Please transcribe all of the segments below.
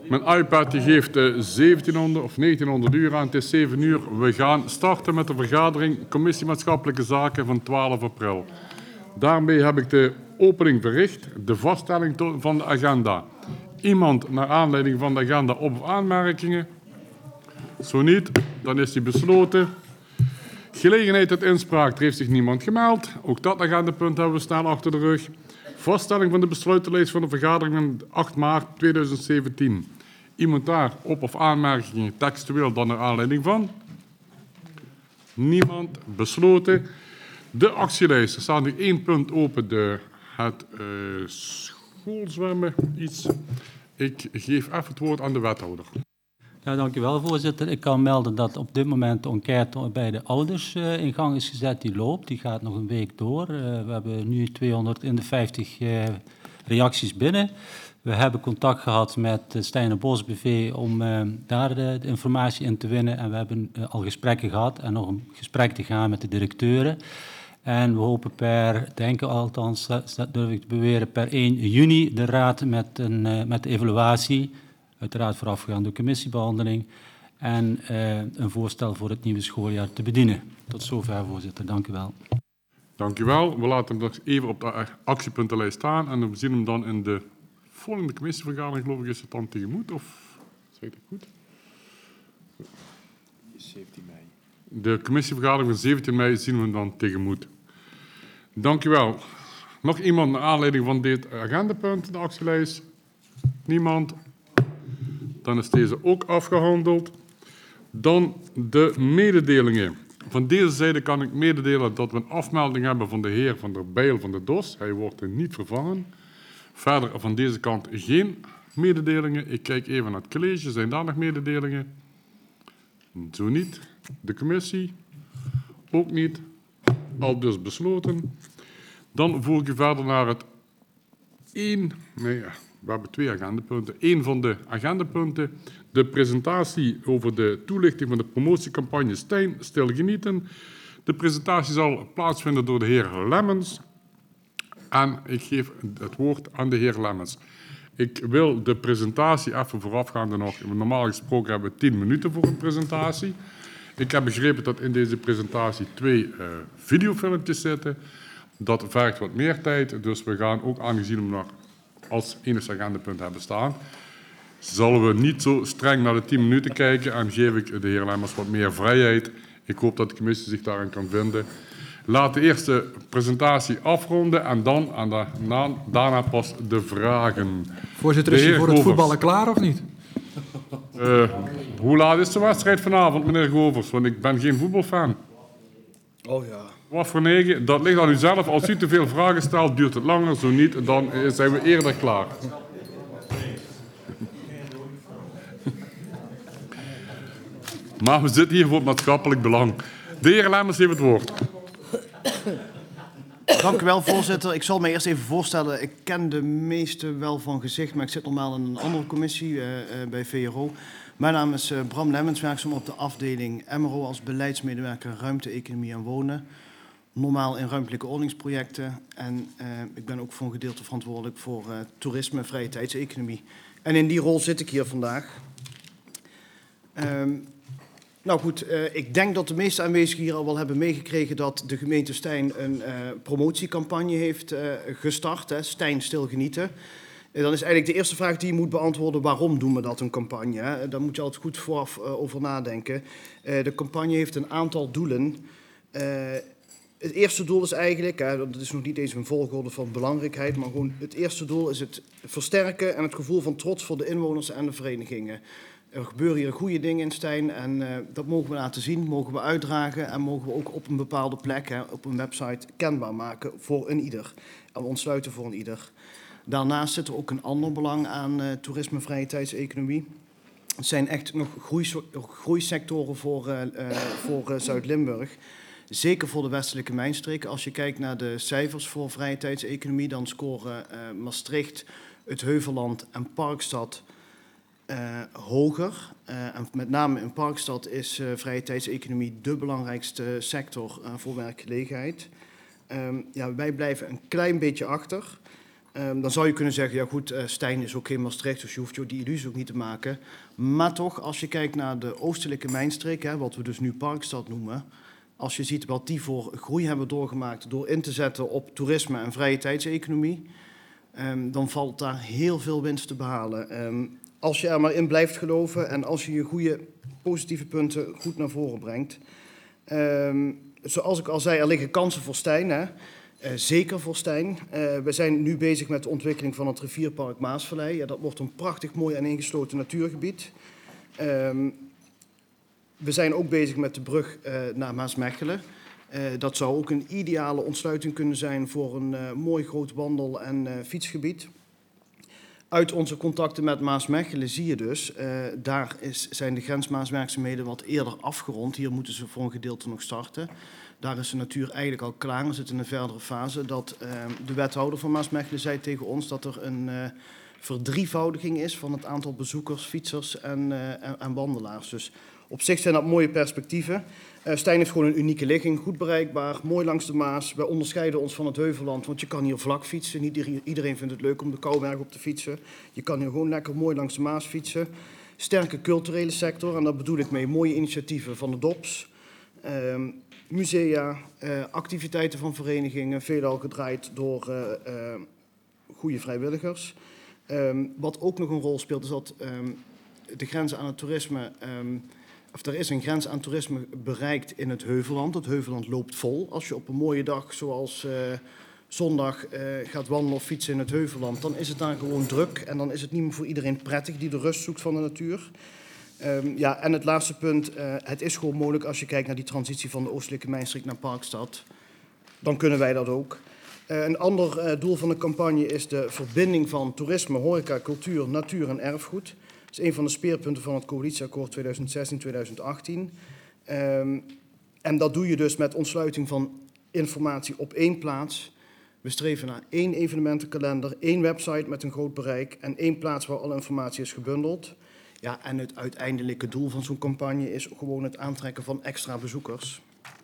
Mijn iPad die geeft 1700 of 1900 uur aan. Het is 7 uur. We gaan starten met de vergadering Commissie Maatschappelijke Zaken van 12 april. Daarmee heb ik de opening verricht, de vaststelling van de agenda. Iemand naar aanleiding van de agenda op- of aanmerkingen? Zo niet, dan is die besloten. Gelegenheid tot inspraak, er heeft zich niemand gemeld. Ook dat agendapunt hebben we snel achter de rug. Vaststelling van de besluitenlijst van de vergadering van 8 maart 2017. Iemand daar op- of aanmerkingen textueel dan naar aanleiding van? Niemand. Besloten. De actielijst. Er staat nog 1 punt open. Het schoolzwemmen. Iets. Ik geef even het woord aan de wethouder. Ja, dank u wel, voorzitter. Ik kan melden dat op dit moment de enquête bij de ouders in gang is gezet. Die loopt, die gaat nog een week door. We hebben nu 250 reacties binnen. We hebben contact gehad met Stijn en Bos BV om daar de informatie in te winnen. En we hebben al gesprekken gehad en nog een gesprek te gaan met de directeuren. En we hopen denken althans, dat durf ik te beweren, per 1 juni de raad met de evaluatie, uiteraard voorafgegaan door commissiebehandeling, en een voorstel voor het nieuwe schooljaar te bedienen. Tot zover, voorzitter. Dank u wel. Dank u wel. We laten hem nog even op de actiepuntenlijst staan en we zien hem dan in de volgende commissievergadering, geloof ik, is het dan tegemoet, of zeg ik het goed? 17 mei. De commissievergadering van 17 mei zien we hem dan tegemoet. Dank u wel. Nog iemand naar aanleiding van dit agendapunt, de actielijst? Niemand? Dan is deze ook afgehandeld. Dan de mededelingen. Van deze zijde kan ik mededelen dat we een afmelding hebben van de heer Van der Bijl van de DOS. Hij wordt er niet vervangen. Verder van deze kant geen mededelingen. Ik kijk even naar het college. Zijn daar nog mededelingen? Zo niet. De commissie? Ook niet. Al dus besloten. Dan voer ik u verder naar het we hebben 2 agendapunten. 1 van de agendapunten, de presentatie over de toelichting van de promotiecampagne Stijn, stil genieten. De presentatie zal plaatsvinden door de heer Lemmens. En ik geef het woord aan de heer Lemmens. Ik wil de presentatie even voorafgaande nog. Normaal gesproken hebben we 10 minuten voor een presentatie. Ik heb begrepen dat in deze presentatie 2 videofilmpjes zitten. Dat vergt wat meer tijd, dus we gaan ook, aangezien we nog als enige agendapunt hebben staan, zullen we niet zo streng naar de 10 minuten kijken en geef ik de heer Lemmers wat meer vrijheid. Ik hoop dat de commissie zich daarin kan vinden. Laat de eerste presentatie afronden en dan daarna pas de vragen. Voorzitter, is u voor het voetballen klaar of niet? Hoe laat is de wedstrijd vanavond, meneer Govers? Want ik ben geen voetbalfan. Oh ja. Wat voor 9? Dat ligt aan u zelf. Als u te veel vragen stelt, duurt het langer. Zo niet, dan zijn we eerder klaar. Maar we zitten hier voor het maatschappelijk belang. De heer Lemmers heeft het woord. Dank u wel, voorzitter. Ik zal mij eerst even voorstellen. Ik ken de meeste wel van gezicht, maar ik zit normaal in een andere commissie bij VRO. Mijn naam is Bram Lemmens, werkzaam op de afdeling MRO als beleidsmedewerker ruimte, economie en wonen. Normaal in ruimtelijke ordeningsprojecten. En ik ben ook voor een gedeelte verantwoordelijk voor toerisme en vrije tijdseconomie. En in die rol zit ik hier vandaag. Nou goed, ik denk dat de meeste aanwezigen hier al wel hebben meegekregen dat de gemeente Stijn een promotiecampagne heeft gestart. Hè, Stijn stil genieten. Dan is eigenlijk de eerste vraag die je moet beantwoorden: waarom doen we dat, een campagne? Hè? Daar moet je altijd goed vooraf over nadenken. De campagne heeft een aantal doelen. Het eerste doel is eigenlijk, dat is nog niet eens een volgorde van belangrijkheid, maar gewoon het eerste doel is het versterken en het gevoel van trots voor de inwoners en de verenigingen. Er gebeuren hier goede dingen in Stijn en dat mogen we laten zien, mogen we uitdragen en mogen we ook op een bepaalde plek, op een website, kenbaar maken voor een ieder. En ontsluiten voor een ieder. Daarnaast zit er ook een ander belang aan toerisme en vrije tijdseconomie. Het zijn echt nog groeisectoren voor Zuid-Limburg. Zeker voor de westelijke mijnstreken. Als je kijkt naar de cijfers voor vrije tijdseconomie, dan scoren Maastricht, het Heuvelland en Parkstad hoger. En met name in Parkstad is vrije tijdseconomie de belangrijkste sector voor werkgelegenheid. Wij blijven een klein beetje achter. Dan zou je kunnen zeggen, ja goed, Stein is ook geen Maastricht, dus je hoeft je die illusie ook niet te maken. Maar toch, als je kijkt naar de oostelijke mijnstreek, wat we dus nu Parkstad noemen, als je ziet wat die voor groei hebben doorgemaakt door in te zetten op toerisme en vrije tijdseconomie, dan valt daar heel veel winst te behalen. Als je er maar in blijft geloven en als je je goede positieve punten goed naar voren brengt. Zoals ik al zei, er liggen kansen voor Stein, hè. Zeker voor Stein. We zijn nu bezig met de ontwikkeling van het rivierpark Maasvallei. Ja, dat wordt een prachtig mooi en ingesloten natuurgebied. We zijn ook bezig met de brug naar Maasmechelen. Dat zou ook een ideale ontsluiting kunnen zijn voor een mooi groot wandel- en fietsgebied. Uit onze contacten met Maasmechelen zie je dus, daar zijn de grensmaaswerkzaamheden wat eerder afgerond. Hier moeten ze voor een gedeelte nog starten. Daar is de natuur eigenlijk al klaar. We zitten in een verdere fase. Dat de wethouder van Maasmechelen zei tegen ons dat er een verdrievoudiging is van het aantal bezoekers, fietsers en wandelaars. Dus op zich zijn dat mooie perspectieven. Stein heeft gewoon een unieke ligging, goed bereikbaar, mooi langs de Maas. Wij onderscheiden ons van het Heuvelland, want je kan hier vlak fietsen. Niet iedereen vindt het leuk om de Kouwberg op te fietsen. Je kan hier gewoon lekker mooi langs de Maas fietsen. Sterke culturele sector, en daar bedoel ik mee mooie initiatieven van de DOPS. Musea, activiteiten van verenigingen, veelal gedraaid door goede vrijwilligers. Wat ook nog een rol speelt, is dat de grenzen aan het toerisme... er is een grens aan toerisme bereikt in het Heuvelland. Het Heuvelland loopt vol. Als je op een mooie dag zoals zondag gaat wandelen of fietsen in het Heuvelland, dan is het daar gewoon druk. En dan is het niet meer voor iedereen prettig die de rust zoekt van de natuur. En het laatste punt, het is gewoon mogelijk als je kijkt naar die transitie van de oostelijke mijnstreek naar Parkstad. Dan kunnen wij dat ook. Een ander doel van de campagne is de verbinding van toerisme, horeca, cultuur, natuur en erfgoed. Dat is een van de speerpunten van het coalitieakkoord 2016-2018. En dat doe je dus met ontsluiting van informatie op één plaats. We streven naar 1 evenementenkalender, 1 website met een groot bereik en 1 plaats waar alle informatie is gebundeld. Ja, en het uiteindelijke doel van zo'n campagne is gewoon het aantrekken van extra bezoekers.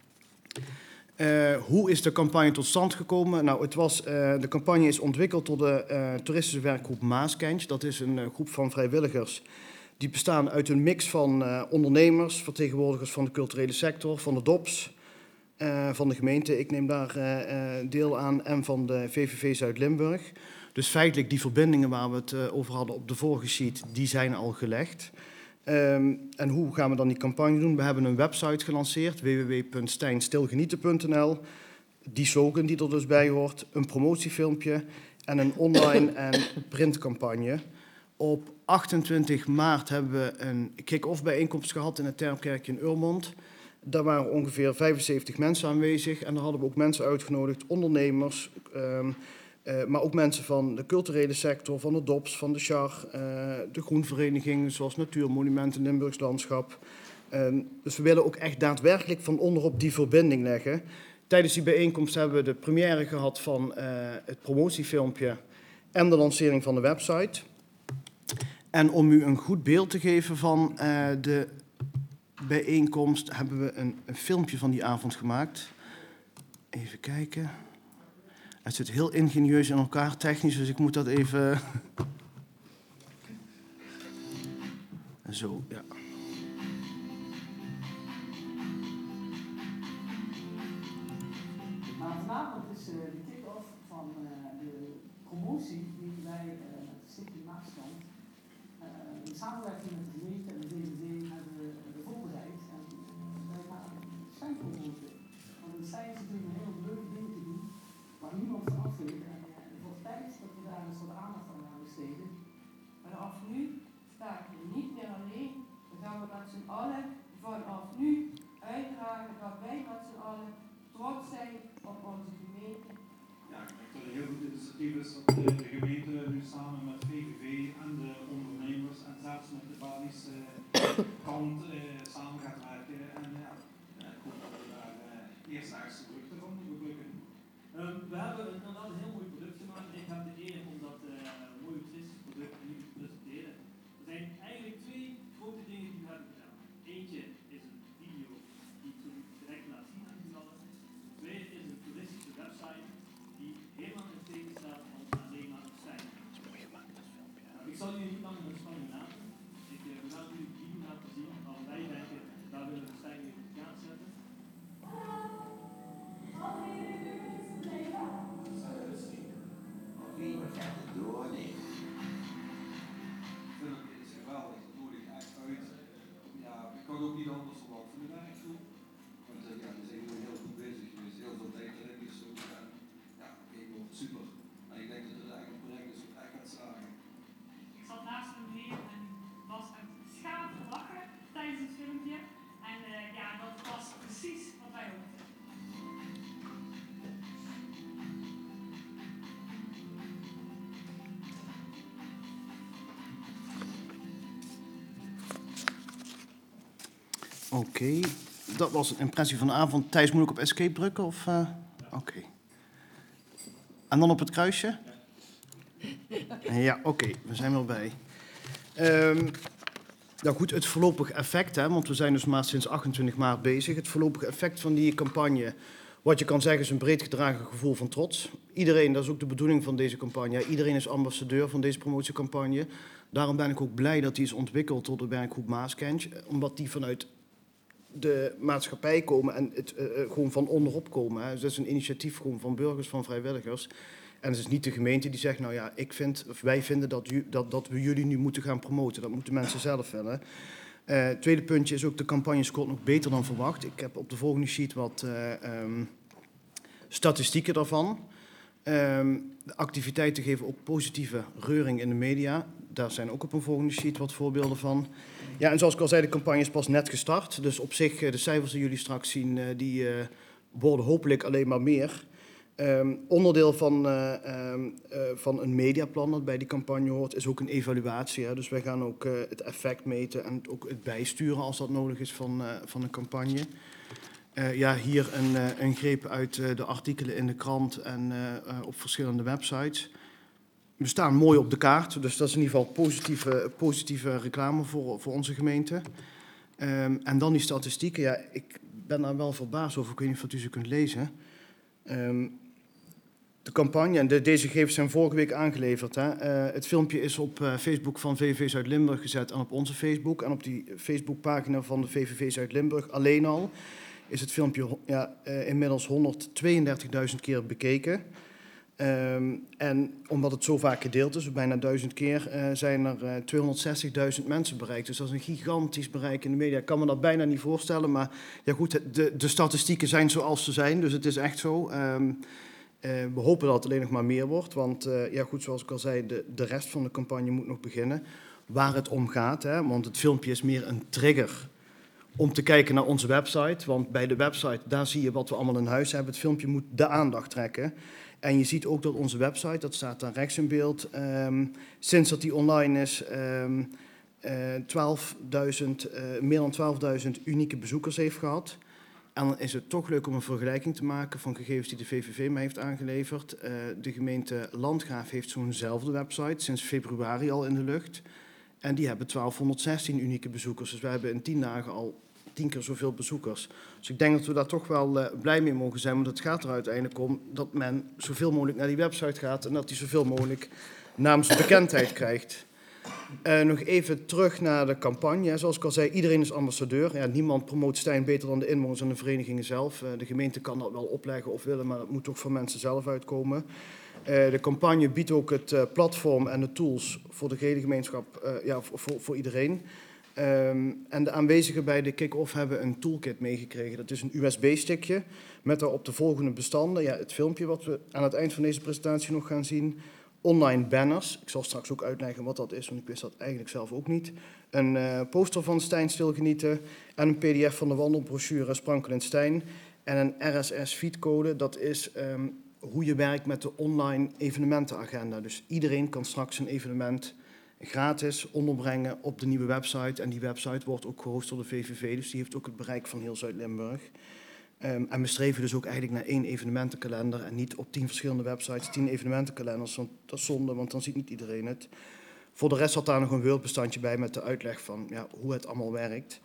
Hoe is de campagne tot stand gekomen? Nou, de campagne is ontwikkeld door de toeristische werkgroep Maaskens. Dat is een groep van vrijwilligers die bestaan uit een mix van ondernemers, vertegenwoordigers van de culturele sector, van de DOPS, van de gemeente. Ik neem daar deel aan en van de VVV Zuid-Limburg. Dus feitelijk die verbindingen waar we het over hadden op de vorige sheet, die zijn al gelegd. En hoe gaan we dan die campagne doen? We hebben een website gelanceerd, www.steinstilgenieten.nl. Die slogan die er dus bij hoort, een promotiefilmpje en een online en printcampagne. Op 28 maart hebben we een kick-off bijeenkomst gehad in het Terpkerkje in Urmond. Daar waren ongeveer 75 mensen aanwezig en daar hadden we ook mensen uitgenodigd, ondernemers, maar ook mensen van de culturele sector, van de DOPS, van de CHAR, de groenverenigingen zoals Natuurmonumenten, Limburgs Landschap. Dus we willen ook echt daadwerkelijk van onderop die verbinding leggen. Tijdens die bijeenkomst hebben we de première gehad van het promotiefilmpje en de lancering van de website. En om u een goed beeld te geven van de bijeenkomst hebben we een filmpje van die avond gemaakt. Even kijken. Het zit heel ingenieus in elkaar, technisch, dus ik moet dat even... Zo, ja. Maar vanavond is de kick-off van de promotie die wij met de Stichting Maasland in samenwerking met de gemeente en de DVD hebben voorbereid. En wij gaan Stein promoten. Want in Stein is natuurlijk een heel leuke ding te doen, waar niemand van af weet. En het wordt tijd dat we daar eens wat aandacht aan gaan besteden. Vanaf nu sta ik hier niet meer alleen. Dan gaan we met z'n allen vanaf nu uitdragen dat wij met z'n allen trots zijn op onze gemeente. Ja, ik denk dat het een heel goed initiatief is dat de gemeente nu samen met VVV en de ondernemers en zelfs met de Badische kant samen gaat werken. En ja, ik hoop dat we daar eerstdaags vruchten van moeten plukken. We hebben inderdaad een heel mooi product gemaakt. Ik heb de eer om dat mooie toeristisch product nu te presenteren. Er zijn eigenlijk 2 grote dingen die we hebben gedaan. Eentje is een video die ik zo direct laat zien aan jullie allen. Tweede is een toeristische website die helemaal in het teken staat van alleen maar gewerkt ook. Want ja, die zijn gewoon heel goed bezig geweest, heel veel tijd erin gestoken. En ja, oké, super. En ik denk dat het eigenlijk project is ook echt gaat slagen. Ik zat naast een meneer en was aan het schaterlachen tijdens het filmpje. En ja, dat was precies wat wij ook deden. Oké, dat was een impressie van de avond. Thijs, moet ik op escape drukken? Of, Oké. En dan op het kruisje? Ja, oké, we zijn er bij. Nou goed, het voorlopig effect, hè, want we zijn dus maar sinds 28 maart bezig. Het voorlopig effect van die campagne, wat je kan zeggen, is een breed gedragen gevoel van trots. Iedereen, dat is ook de bedoeling van deze campagne, iedereen is ambassadeur van deze promotiecampagne. Daarom ben ik ook blij dat die is ontwikkeld door de werkgroep Maaskens, omdat die vanuit de maatschappij komen en het gewoon van onderop komen. Hè. Dus dat is een initiatief gewoon van burgers, van vrijwilligers. En het is niet de gemeente die zegt, nou ja, wij vinden dat we jullie nu moeten gaan promoten. Dat moeten mensen zelf willen. Het tweede puntje is ook, de campagne scoort nog beter dan verwacht. Ik heb op de volgende sheet wat statistieken daarvan. De activiteiten geven ook positieve reuring in de media. Daar zijn ook op een volgende sheet wat voorbeelden van. Ja, en zoals ik al zei, de campagne is pas net gestart. Dus op zich, de cijfers die jullie straks zien, die worden hopelijk alleen maar meer. Onderdeel van een mediaplan dat bij die campagne hoort, is ook een evaluatie. Hè. Dus wij gaan ook het effect meten en ook het bijsturen als dat nodig is van een campagne. Ja, hier een greep uit de artikelen in de krant en op verschillende websites. We staan mooi op de kaart, dus dat is in ieder geval positieve reclame voor onze gemeente. En dan die statistieken. Ja, ik ben daar wel verbaasd over. Ik weet niet of u ze kunt lezen. De campagne, en deze gegevens zijn vorige week aangeleverd. Hè. Het filmpje is op Facebook van VVV Zuid-Limburg gezet en op onze Facebook. En op die Facebookpagina van de VVV Zuid-Limburg alleen al is het filmpje inmiddels 132.000 keer bekeken. En omdat het zo vaak gedeeld is, bijna 1000 keer, zijn er 260.000 mensen bereikt. Dus dat is een gigantisch bereik in de media. Ik kan me dat bijna niet voorstellen, maar ja goed, de statistieken zijn zoals ze zijn, dus het is echt zo. We hopen dat het alleen nog maar meer wordt, want ja goed, zoals ik al zei, de rest van de campagne moet nog beginnen. Waar het om gaat, hè, want het filmpje is meer een trigger om te kijken naar onze website. Want bij de website, daar zie je wat we allemaal in huis hebben. Het filmpje moet de aandacht trekken. En je ziet ook dat onze website, dat staat daar rechts in beeld, sinds dat die online is, meer dan 12.000 unieke bezoekers heeft gehad. En dan is het toch leuk om een vergelijking te maken van gegevens die de VVV mij heeft aangeleverd. De gemeente Landgraaf heeft zo'nzelfde website, sinds februari al in de lucht. En die hebben 1216 unieke bezoekers. Dus we hebben in 10 dagen al 10 keer zoveel bezoekers. Dus ik denk dat we daar toch wel blij mee mogen zijn. Want het gaat er uiteindelijk om dat men zoveel mogelijk naar die website gaat en dat die zoveel mogelijk naamsbekendheid krijgt. Nog even terug naar de campagne. Zoals ik al zei, iedereen is ambassadeur. Ja, niemand promoot Stein beter dan de inwoners en de verenigingen zelf. De gemeente kan dat wel opleggen of willen, maar dat moet toch van mensen zelf uitkomen. De campagne biedt ook het platform en de tools voor de gehele gemeenschap, voor iedereen. En de aanwezigen bij de kick-off hebben een toolkit meegekregen. Dat is een USB-stickje met daarop de volgende bestanden. Ja, het filmpje wat we aan het eind van deze presentatie nog gaan zien. Online banners. Ik zal straks ook uitleggen wat dat is, want ik wist dat eigenlijk zelf ook niet. Een poster van Stein Stilgenieten en een pdf van de wandelbrochure Sprankel in Stein. En een RSS-feedcode, dat is hoe je werkt met de online evenementenagenda. Dus iedereen kan straks een evenement gratis onderbrengen op de nieuwe website. En die website wordt ook gehost door de VVV, dus die heeft ook het bereik van heel Zuid-Limburg. En we streven dus ook eigenlijk naar 1 evenementenkalender en niet op 10 verschillende websites 10 evenementenkalenders. Want dat is zonde, want dan ziet niet iedereen het. Voor de rest zat daar nog een Word-bestandje bij met de uitleg van hoe het allemaal werkt.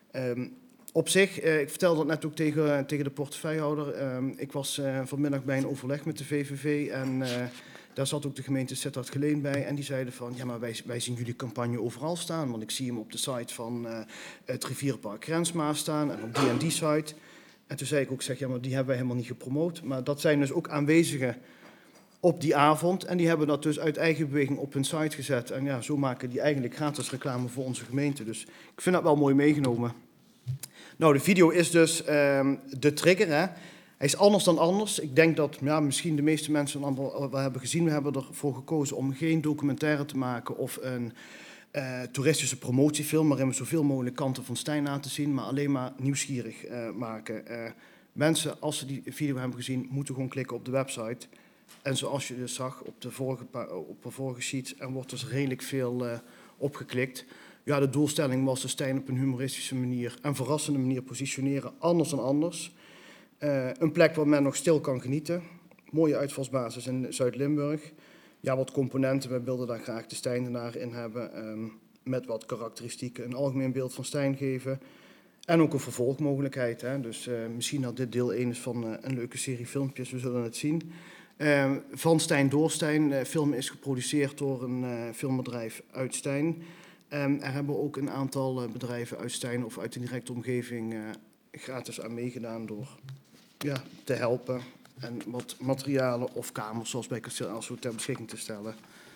Op zich, ik vertelde dat net ook tegen de portefeuillehouder. Ik was vanmiddag bij een overleg met de VVV en daar zat ook de gemeente Sittard Geleen bij. En die zeiden van, ja maar wij zien jullie campagne overal staan. Want ik zie hem op de site van het Rivierenpark Grensmaas staan en op die site. En toen zei ik ook, ja maar die hebben wij helemaal niet gepromoot. Maar dat zijn dus ook aanwezigen op die avond. En die hebben dat dus uit eigen beweging op hun site gezet. En ja, zo maken die eigenlijk gratis reclame voor onze gemeente. Dus ik vind dat wel mooi meegenomen. Nou, de video is dus de trigger, hè. Hij is anders dan anders. Ik denk dat misschien de meeste mensen hem wel hebben gezien. We hebben ervoor gekozen om geen documentaire te maken of een toeristische promotiefilm, waarin we zoveel mogelijk kanten van Stijn laten zien, maar alleen maar nieuwsgierig maken. Mensen, als ze die video hebben gezien, moeten gewoon klikken op de website. En zoals je dus zag op de vorige sheet, er wordt dus redelijk veel opgeklikt. Ja, de doelstelling was de Stijn op een humoristische manier en verrassende manier positioneren, anders dan anders. Een plek waar men nog stil kan genieten. Mooie uitvalsbasis in Zuid-Limburg. Ja, wat componenten. We wilden daar graag de Stijnenaar in hebben. Met wat karakteristieken. Een algemeen beeld van Stijn geven. En ook een vervolgmogelijkheid. Hè. Dus misschien dat dit deel 1 is van een leuke serie filmpjes. We zullen het zien. Van Stijn door Stijn. Film is geproduceerd door een filmbedrijf uit Stijn. Er hebben ook een aantal bedrijven uit Stijn of uit de directe omgeving gratis aan meegedaan door te helpen en wat materialen of kamers zoals bij Kasteel Aelshout ter beschikking te stellen.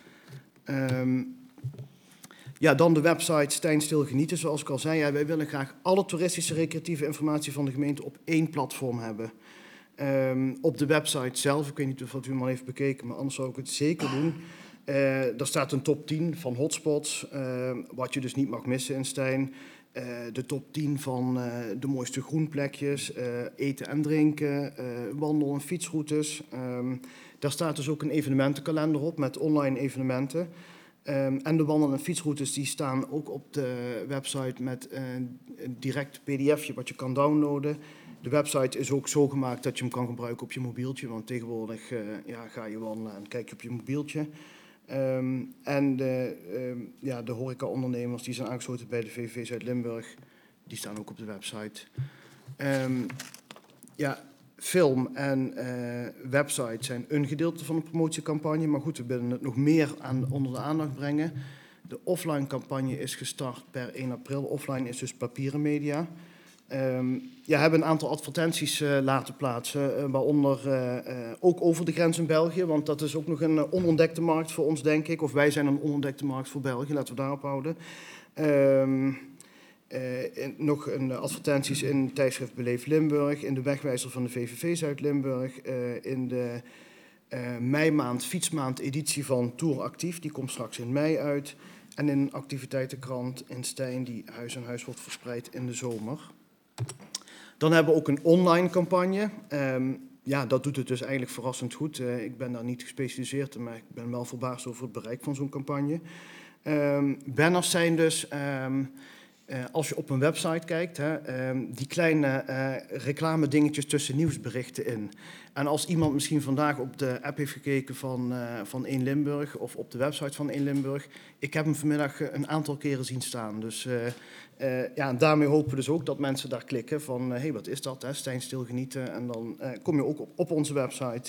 Dan de website Stijn Stil Genieten, zoals ik al zei. Ja, wij willen graag alle toeristische recreatieve informatie van de gemeente op één platform hebben. Op de website zelf, ik weet niet of u hem al heeft bekeken, maar anders zou ik het zeker doen. Daar staat een top 10 van hotspots, wat je dus niet mag missen in Stijn. De top 10 van de mooiste groenplekjes, eten en drinken, wandel- en fietsroutes. Daar staat dus ook een evenementenkalender op met online evenementen. En de wandel- en fietsroutes die staan ook op de website met een direct pdfje wat je kan downloaden. De website is ook zo gemaakt dat je hem kan gebruiken op je mobieltje, want tegenwoordig ga je wandelen en kijk je op je mobieltje. En de horeca-ondernemers die zijn aangesloten bij de VVV Zuid-Limburg, die staan ook op de website. Film en website zijn een gedeelte van de promotiecampagne, maar goed, we willen het nog meer onder de aandacht brengen. De offline campagne is gestart per 1 april. Offline is dus papieren media. Hebben een aantal advertenties laten plaatsen, waaronder ook over de grens in België, want dat is ook nog een onontdekte markt voor ons, denk ik. Of wij zijn een onontdekte markt voor België, laten we daarop houden. Nog een advertenties in het tijdschrift Beleef Limburg, in de wegwijzer van de VVV Zuid-Limburg, in de meimaand, fietsmaand editie van Tour Actief, die komt straks in mei uit. En in een activiteitenkrant in Stijn, die huis aan huis wordt verspreid in de zomer. Dan hebben we ook een online campagne. Dat doet het dus eigenlijk verrassend goed. Ik ben daar niet gespecialiseerd in, maar ik ben wel verbaasd over het bereik van zo'n campagne. Banners zijn dus, als je op een website kijkt, die kleine reclame dingetjes tussen nieuwsberichten in. En als iemand misschien vandaag op de app heeft gekeken van 1 Limburg of op de website van 1 Limburg, ik heb hem vanmiddag een aantal keren zien staan. Dus daarmee hopen we dus ook dat mensen daar klikken van, hey, wat is dat, hè? Stijn Stil Genieten. En dan kom je ook op onze website.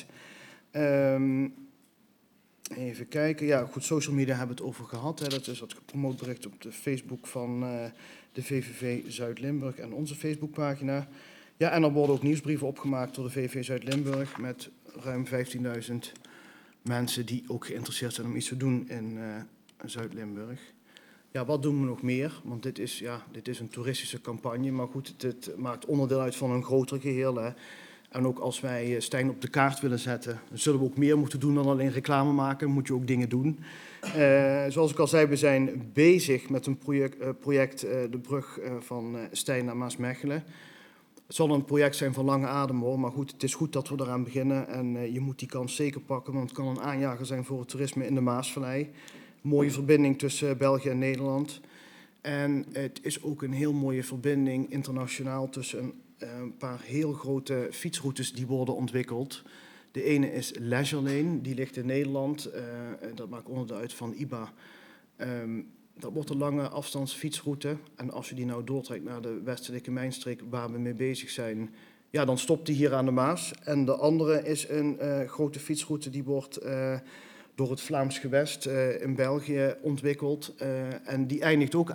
Even kijken. Ja, goed, social media hebben we het over gehad. Hè. Dat is het gepromootbericht op de Facebook van de VVV Zuid-Limburg en onze Facebookpagina. Ja, en er worden ook nieuwsbrieven opgemaakt door de VVV Zuid-Limburg met ruim 15.000 mensen die ook geïnteresseerd zijn om iets te doen in Zuid-Limburg. Ja, wat doen we nog meer? Want dit is een toeristische campagne, maar goed, het maakt onderdeel uit van een groter geheel. Hè. En ook als wij Stijn op de kaart willen zetten, dan zullen we ook meer moeten doen dan alleen reclame maken. Moet je ook dingen doen. Zoals ik al zei, we zijn bezig met een project de brug van Stijn naar Maasmechelen. Het zal een project zijn van lange adem hoor, maar goed, het is goed dat we eraan beginnen. En je moet die kans zeker pakken, want het kan een aanjager zijn voor het toerisme in de Maasvallei. Mooie verbinding tussen België en Nederland. En het is ook een heel mooie verbinding internationaal tussen een paar heel grote fietsroutes die worden ontwikkeld. De ene is Leisure Lane, die ligt in Nederland. Dat maakt onderdeel uit van IBA. Dat wordt een lange afstandsfietsroute. En als je die nou doortrekt naar de Westelijke Mijnstreek, waar we mee bezig zijn, ja, dan stopt die hier aan de Maas. En de andere is een grote fietsroute die wordt door het Vlaams gewest in België ontwikkeld. En die eindigt ook